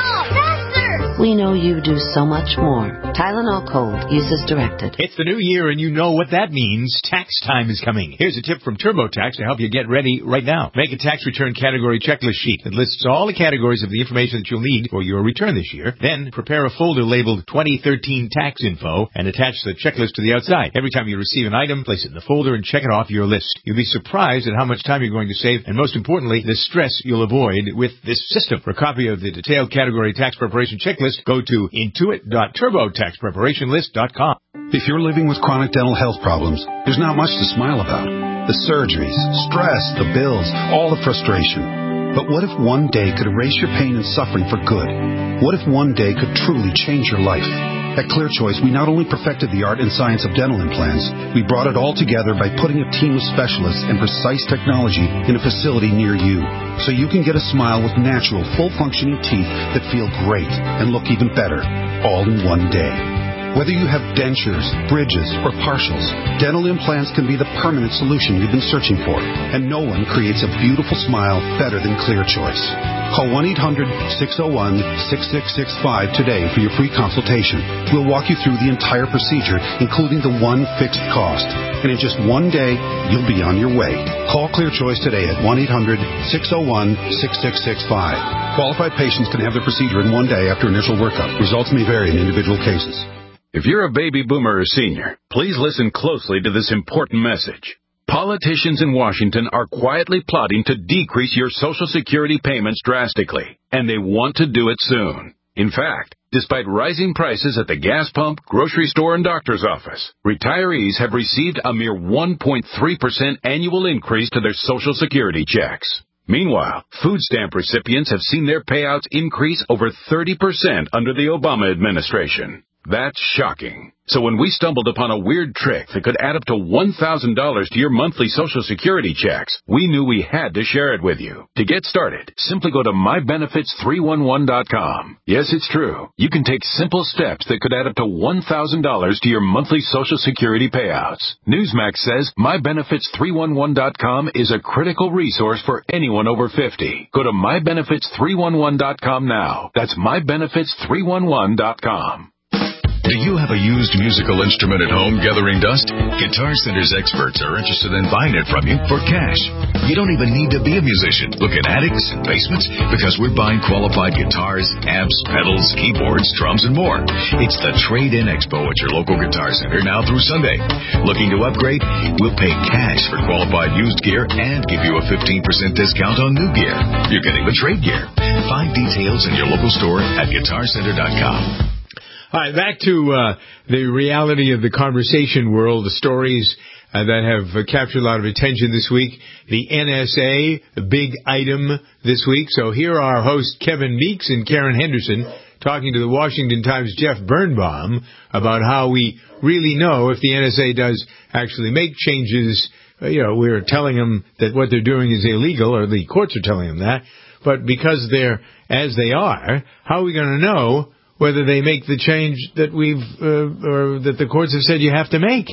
we know you do so much more. Tylenol Cold. Use as directed. It's the new year, and you know what that means. Tax time is coming. Here's a tip from TurboTax to help you get ready right now. Make a tax return category checklist sheet that lists all the categories of the information that you'll need for your return this year. Then prepare a folder labeled twenty thirteen Tax Info and attach the checklist to the outside. Every time you receive an item, place it in the folder and check it off your list. You'll be surprised at how much time you're going to save, and most importantly, the stress you'll avoid with this system. For a copy of the detailed category tax preparation checklist, go to intuit dot turbo tax preparation list dot com. If you're living with chronic dental health problems, there's not much to smile about. The surgeries, stress, the bills, all the frustration. But what if one day could erase your pain and suffering for good? What if one day could truly change your life? At ClearChoice, we not only perfected the art and science of dental implants, we brought it all together by putting a team of specialists and precise technology in a facility near you, so you can get a smile with natural, full-functioning teeth that feel great and look even better, all in one day. Whether you have dentures, bridges, or partials, dental implants can be the permanent solution you've been searching for, and no one creates a beautiful smile better than ClearChoice. Call one eight hundred six oh one six six six five today for your free consultation. We'll walk you through the entire procedure, including the one fixed cost. And in just one day, you'll be on your way. Call ClearChoice today at one eight hundred six oh one six six six five. Qualified patients can have their procedure in one day after initial workup. Results may vary in individual cases. If you're a baby boomer or senior, please listen closely to this important message. Politicians in Washington are quietly plotting to decrease your Social Security payments drastically, and they want to do it soon. In fact, despite rising prices at the gas pump, grocery store, and doctor's office, retirees have received a mere one point three percent annual increase to their Social Security checks. Meanwhile, food stamp recipients have seen their payouts increase over thirty percent under the Obama administration. That's shocking. So when we stumbled upon a weird trick that could add up to one thousand dollars to your monthly Social Security checks, we knew we had to share it with you. To get started, simply go to my benefits three one one dot com. Yes, it's true. You can take simple steps that could add up to one thousand dollars to your monthly Social Security payouts. Newsmax says my benefits three one one dot com is a critical resource for anyone over fifty. Go to my benefits three one one dot com now. That's my benefits three one one dot com. Do you have a used musical instrument at home gathering dust? Guitar Center's experts are interested in buying it from you for cash. You don't even need to be a musician. Look at attics and basements because we're buying qualified guitars, amps, pedals, keyboards, drums, and more. It's the Trade-In Expo at your local Guitar Center now through Sunday. Looking to upgrade? We'll pay cash for qualified used gear and give you a fifteen percent discount on new gear. You can even trade gear. Find details in your local store at guitar center dot com. All right, back to uh, the reality of the conversation world, the stories uh, that have uh, captured a lot of attention this week. The N S A, the big item this week. So here are our hosts, Kevin Meeks and Karen Henderson, talking to the Washington Times' Jeff Birnbaum about how we really know if the N S A does actually make changes. Uh, you know, we're telling them that what they're doing is illegal, or the courts are telling them that. But because they're as they are, how are we going to know whether they make the change that we've, uh, or that the courts have said you have to make?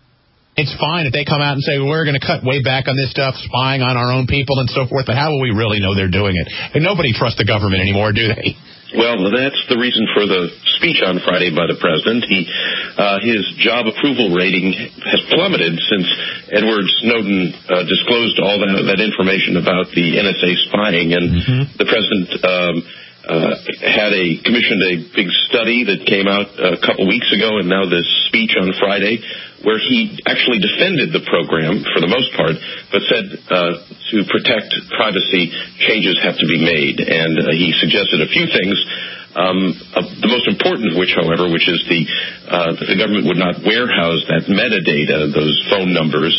It's fine if they come out and say, well, we're going to cut way back on this stuff, spying on our own people and so forth, but how will we really know they're doing it? And nobody trusts the government anymore, do they? Well, that's the reason for the speech on Friday by the president. He, uh, his job approval rating has plummeted since Edward Snowden uh, disclosed all that, that information about the N S A spying, and mm-hmm. the president um, Uh, had a commissioned a big study that came out a couple weeks ago, and now this speech on Friday, where he actually defended the program for the most part, but said uh, to protect privacy, changes have to be made. And uh, he suggested a few things. Um, uh, the most important of which, however, which is the uh, that the government would not warehouse that metadata, those phone numbers,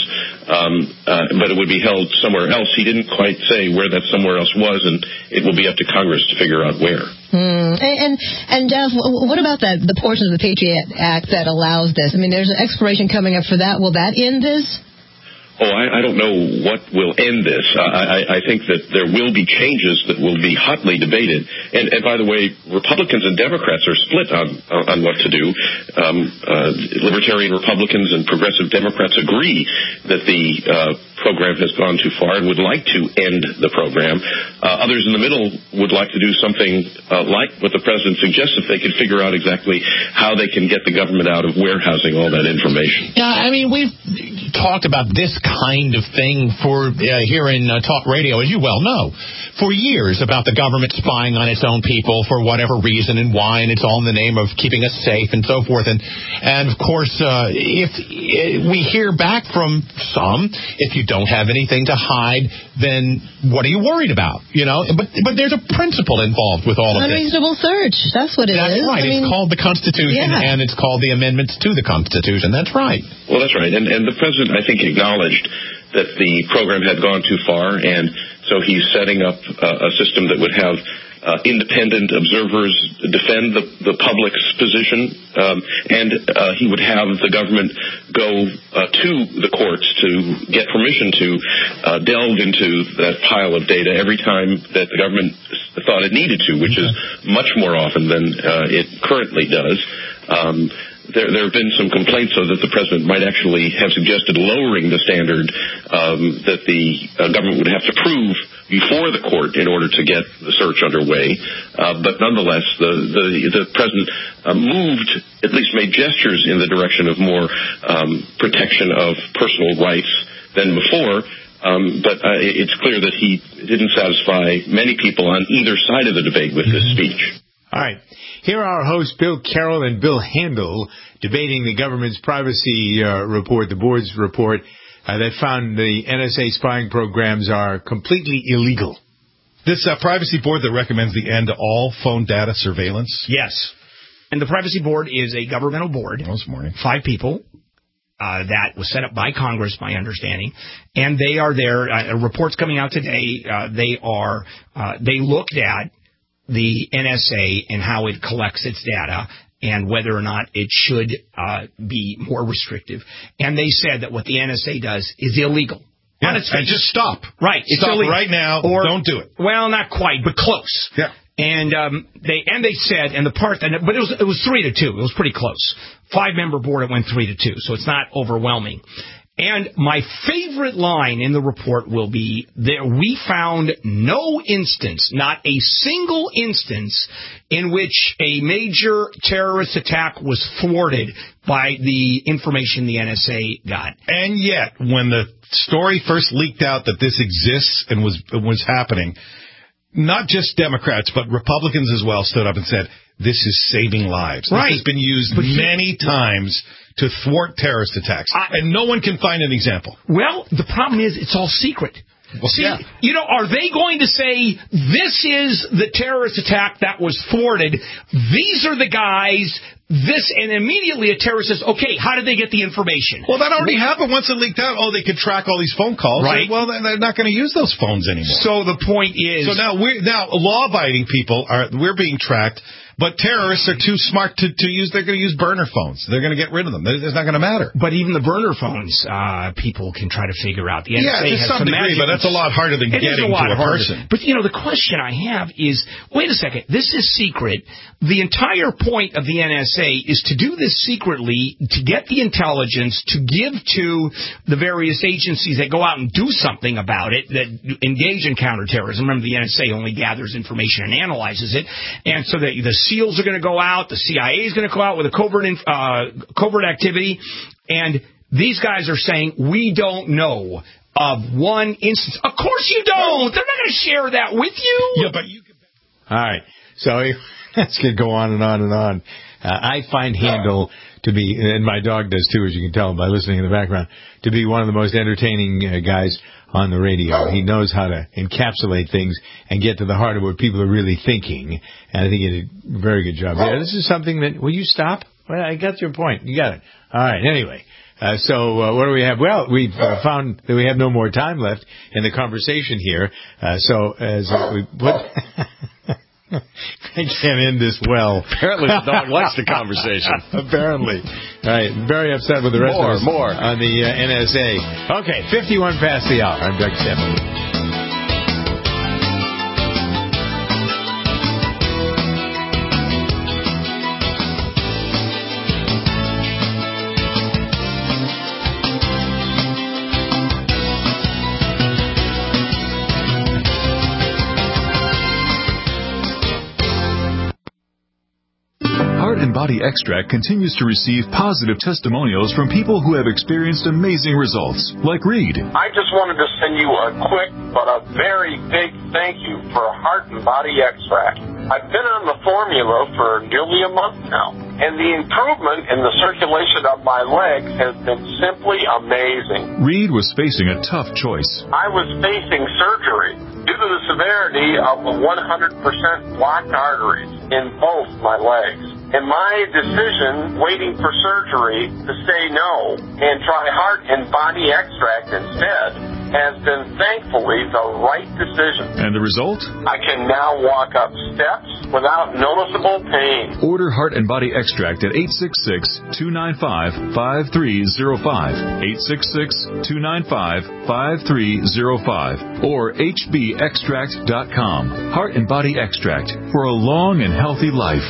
um, uh, but it would be held somewhere else. He didn't quite say where that somewhere else was, and it will be up to Congress to figure out where. Hmm. And, and and Jeff, what about that the portion of the Patriot Act that allows this? I mean, there's an expiration coming up for that. Will that end this? Oh, I, I don't know what will end this. I, I, I think that there will be changes that will be hotly debated. And, and by the way, Republicans and Democrats are split on on what to do. Um, uh, Libertarian Republicans and progressive Democrats agree that the uh, program has gone too far and would like to end the program. Uh, others in the middle would like to do something uh, like what the president suggests if they could figure out exactly how they can get the government out of warehousing all that information. Yeah, I mean, we've talked about this kind of thing for uh, here in uh, talk radio, as you well know, for years about the government spying on its own people for whatever reason and why, and it's all in the name of keeping us safe and so forth. And, and of course, uh, if, if we hear back from some, if you don't have anything to hide, then what are you worried about? You know, but but there's a principle involved with all of this. Unreasonable search. That's what it That's is. right. I it's mean, called the Constitution, yeah. and it's called the amendments to the Constitution. That's right. Well, that's right. And, and the president, I think, acknowledged that the program had gone too far, and so he's setting up uh, a system that would have uh, independent observers defend the, the public's position, um, and uh, he would have the government go uh, to the courts to get permission to uh, delve into that pile of data every time that the government thought it needed to, which is much more often than uh, it currently does. Um, There, there have been some complaints, though, that the president might actually have suggested lowering the standard um, that the uh, government would have to prove before the court in order to get the search underway. Uh, but nonetheless, the, the, the president uh, moved, at least made gestures in the direction of more um, protection of personal rights than before. Um, but uh, it's clear that he didn't satisfy many people on either side of the debate with this speech. All right. Here are our hosts, Bill Carroll and Bill Handel, debating the government's privacy uh, report, the board's report, uh, that found the N S A spying programs are completely illegal. This uh, privacy board that recommends the end to all phone data surveillance? Yes. And the privacy board is a governmental board. This morning. Five people. Uh, that was set up by Congress, my understanding, and they are there. Uh, reports coming out today. Uh, they are. Uh, they looked at the N S A and how it collects its data and whether or not it should uh, be more restrictive. And they said that what the N S A does is illegal. Yeah, and just stop. Right. It's stop illegal. right now. Or, don't do it. Well, not quite, but close. Yeah. And um, they and they said, and the part that, but it was it was three to two. It was pretty close. Five member board, it went three to two, so it's not overwhelming. And my favorite line in the report will be that we found no instance, not a single instance, in which a major terrorist attack was thwarted by the information the N S A got. And yet, when the story first leaked out that this exists and was was happening, not just Democrats, but Republicans as well stood up and said, this is saving lives. Right. This has been used but many he, times to thwart terrorist attacks. I, and no one can find an example. Well, the problem is it's all secret. Well, See, yeah. you know, are they going to say, this is the terrorist attack that was thwarted, these are the guys, this, and immediately a terrorist says, okay, how did they get the information? Well, that already happened once it leaked out. Oh, they could track all these phone calls. Right. Well, they're not going to use those phones anymore. So the point is... So now, we're, now law-abiding people, are we're being tracked, but terrorists are too smart to, to use, they're going to use burner phones. They're going to get rid of them. It's not going to matter. But even the burner phones, uh, people can try to figure out. The N S A yeah, to has some degree, but that's a lot harder than it getting is a lot to a harder. person. But, you know, the question I have is, wait a second, this is secret. The entire point of the N S A is to do this secretly, to get the intelligence, to give to the various agencies that go out and do something about it, that engage in counterterrorism. Remember, the N S A only gathers information and analyzes it. And so that the SEALs are going to go out, the C I A is going to go out with a covert, uh, covert activity, and these guys are saying, we don't know of one instance. Of course you don't. They're not going to share that with you. Yeah, but you can... All right. So this could go on and on and on. Uh, I find Handel to be, and my dog does too, as you can tell by listening in the background, to be one of the most entertaining uh, guys on the radio. He knows how to encapsulate things and get to the heart of what people are really thinking. And I think he did a very good job. Yeah, this is something that... Will you stop? Well, I got your point. You got it. All right. Anyway, Uh, so uh, what do we have? Well, we've uh, found that we have no more time left in the conversation here. Uh, so as uh, we put... I can't end this well. Apparently the dog likes the conversation. Apparently. All right. Very upset with the rest more, of us more. on the uh, N S A. Okay, fifty-one past the hour. I'm Doug Stephan. Heart and Body Extract continues to receive positive testimonials from people who have experienced amazing results, like Reed. I just wanted to send you a quick but a very big thank you for Heart and Body Extract. I've been on the formula for nearly a month now, and the improvement in the circulation of my legs has been simply amazing. Reed was facing a tough choice. I was facing surgery due to the severity of the one hundred percent blocked arteries in both my legs. And my decision, waiting for surgery, to say no and try Heart and Body Extract instead, has been thankfully the right decision. And the result? I can now walk up steps without noticeable pain. Order Heart and Body Extract at eight six six, two nine five, five three zero five, eight six six, two nine five, five three zero five, or h b extract dot com. Heart and Body Extract for a long and healthy life.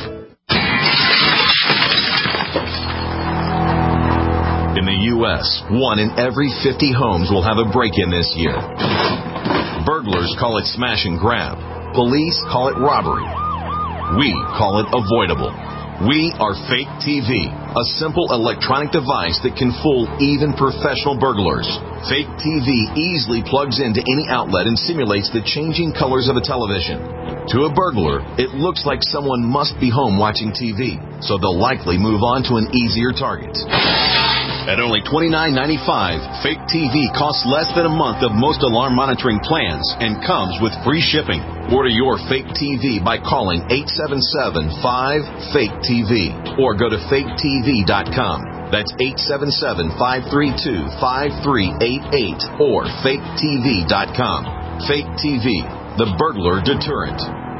In the U S, one in every fifty homes will have a break-in this year. Burglars call it smash and grab. Police call it robbery. We call it avoidable. We are Fake T V, a simple electronic device that can fool even professional burglars. Fake T V easily plugs into any outlet and simulates the changing colors of a television. To a burglar, it looks like someone must be home watching T V, so they'll likely move on to an easier target. At only twenty-nine ninety-five, Fake T V costs less than a month of most alarm monitoring plans and comes with free shipping. Order your Fake T V by calling eight seven seven, five, fake T V or go to fake T V dot com. That's eight seven seven, five three two, five three eight eight or fake T V dot com. Fake T V, the burglar deterrent.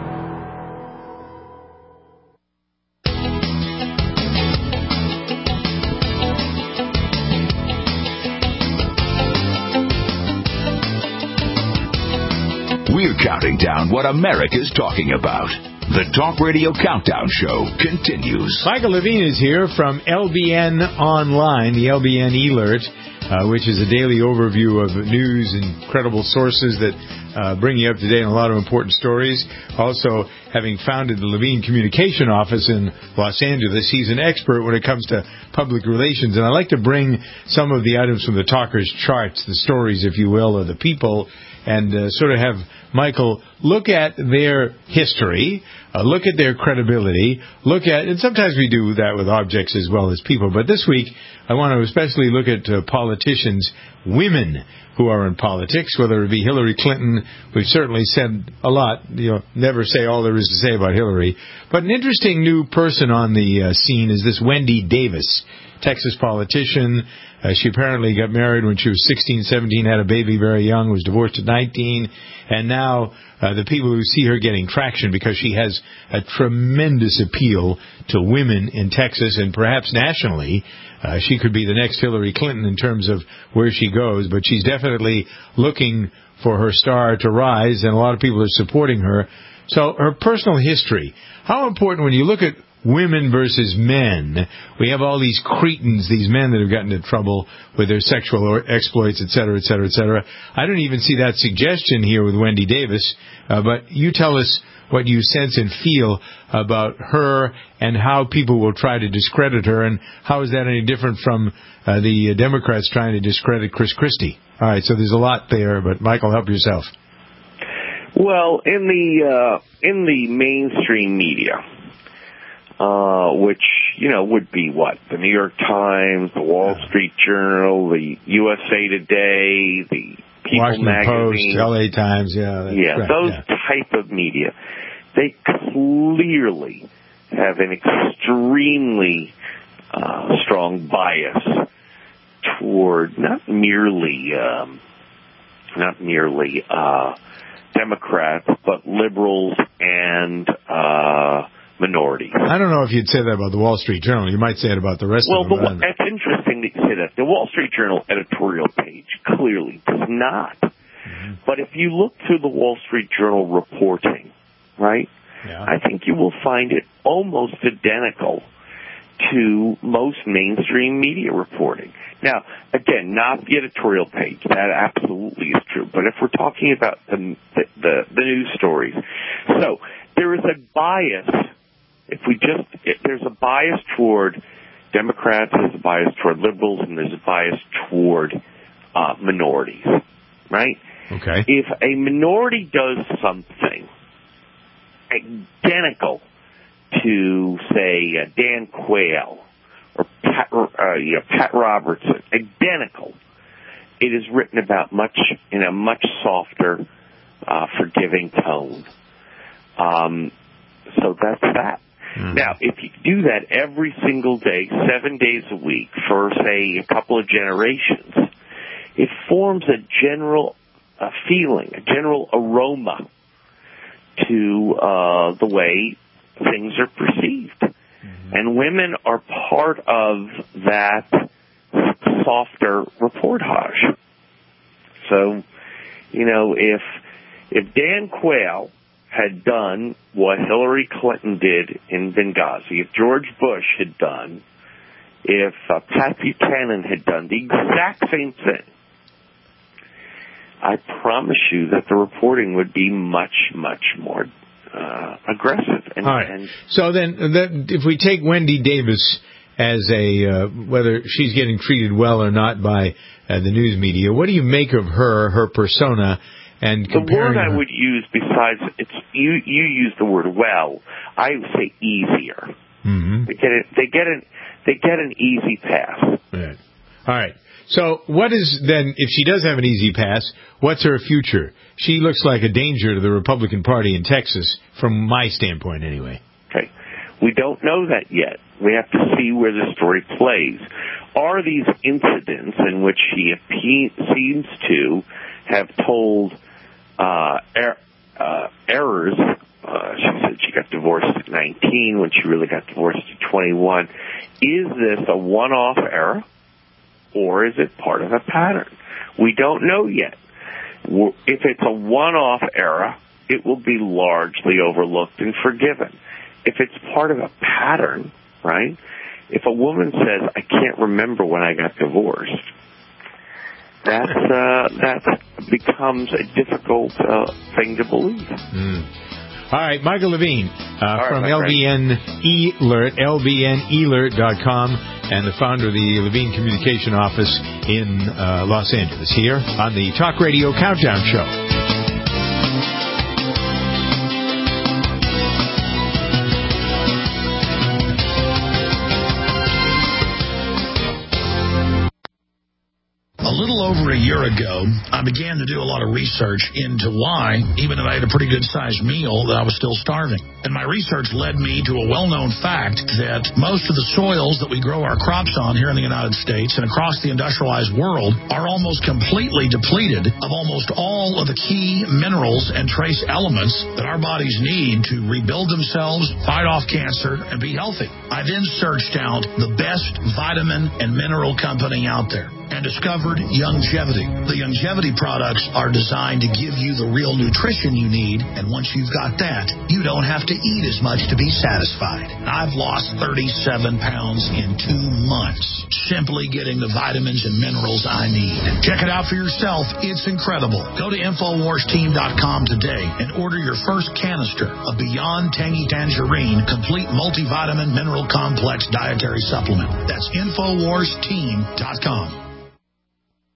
We're counting down what America's talking about. The Talk Radio Countdown Show continues. Michael Levine is here from L B N Online, the L B N eLert, uh, which is a daily overview of news and credible sources that uh, bring you up to date on a lot of important stories. Also, having founded the Levine Communication Office in Los Angeles, he's an expert when it comes to public relations. And I like to bring some of the items from the talkers' charts, the stories, if you will, of the people, and uh, sort of have Michael look at their history, uh, look at their credibility, look at, and sometimes we do that with objects as well as people, but this week I want to especially look at uh, politicians, women who are in politics, whether it be Hillary Clinton. We've certainly said a lot, you know, never say all there is to say about Hillary, but an interesting new person on the uh, scene is this Wendy Davis, Texas politician. Uh, she apparently got married when she was sixteen, seventeen, had a baby very young, was divorced at nineteen, and now uh, the people who see her getting traction because she has a tremendous appeal to women in Texas and perhaps nationally. Uh, she could be the next Hillary Clinton in terms of where she goes, but she's definitely looking for her star to rise, and a lot of people are supporting her. So her personal history, how important when you look at women versus men, we have all these cretins, these men that have gotten into trouble with their sexual exploits, et cetera, et cetera, et cetera. I don't even see that suggestion here with Wendy Davis, uh, but you tell us what you sense and feel about her and how people will try to discredit her, and how is that any different from uh, the Democrats trying to discredit Chris Christie? All right, so there's a lot there, but Michael, help yourself. Well, in the uh, in the mainstream media, Uh, which, you know, would be what? The New York Times, the Wall Street Journal, the U S A Today, the People Washington Magazine. Post, L A Times, yeah. That's yeah, right, those yeah. type of media. They clearly have an extremely uh, strong bias toward not merely, um, not merely uh, Democrats, but liberals and uh, minorities. I don't know if you'd say that about the Wall Street Journal. You might say it about the rest well, of them. Well, it's interesting that you say that. The Wall Street Journal editorial page clearly does not. Mm-hmm. But if you look through the Wall Street Journal reporting, right, yeah. I think you will find it almost identical to most mainstream media reporting. Now, again, not the editorial page. That absolutely is true. But if we're talking about the the, the, the news stories, so there is a bias. If we just, if there's a bias toward Democrats, there's a bias toward liberals, and there's a bias toward uh, minorities, right? Okay. If a minority does something identical to, say, uh, Dan Quayle or Pat, uh, you know, Pat Robertson, identical, it is written about much in a much softer, uh, forgiving tone. Um, so that's that. Mm-hmm. Now, if you do that every single day, seven days a week, for, say, a couple of generations, it forms a general uh, feeling, a general aroma to uh, the way things are perceived. Mm-hmm. And women are part of that softer reportage. So, you know, if if Dan Quayle had done what Hillary Clinton did in Benghazi, if George Bush had done, if uh, Pat Buchanan had done the exact same thing, I promise you that the reporting would be much, much more uh, aggressive. And, All right. and so then, that, if we take Wendy Davis as a, uh, whether she's getting treated well or not by uh, the news media, what do you make of her, her persona, and the word I her? would use besides, it's you, you use the word well, I would say easier. Mm-hmm. They get it, they get an, they get an easy pass. Right. All right. So what is then, if she does have an easy pass, what's her future? She looks like a danger to the Republican Party in Texas, from my standpoint anyway. Okay. We don't know that yet. We have to see where the story plays. Are these incidents in which she appe- seems to have told uh, er- uh, errors, uh, she said she got divorced at nineteen when she really got divorced at twenty-one, is this a one-off error? Or is it part of a pattern? We don't know yet. If it's a one-off error, it will be largely overlooked and forgiven. If it's part of a pattern, right? If a woman says, I can't remember when I got divorced, that's, uh, that becomes a difficult uh, thing to believe. Mm. All right, Michael Levine uh, right, from L B N eLert, L B N e lert dot com, and the founder of the Levine Communication Office in uh, Los Angeles, here on the Talk Radio Countdown Show. Over a year ago, I began to do a lot of research into why, even if I had a pretty good-sized meal, that I was still starving. And my research led me to a well-known fact that most of the soils that we grow our crops on here in the United States and across the industrialized world are almost completely depleted of almost all of the key minerals and trace elements that our bodies need to rebuild themselves, fight off cancer, and be healthy. I then searched out the best vitamin and mineral company out there and discovered Youngevity. The Youngevity products are designed to give you the real nutrition you need, and once you've got that, you don't have to eat as much to be satisfied. I've lost thirty-seven pounds in two months, simply getting the vitamins and minerals I need. Check it out for yourself. It's incredible. Go to Infowars Team dot com today and order your first canister of Beyond Tangy Tangerine Complete Multivitamin Mineral Complex Dietary Supplement. That's Infowars Team dot com.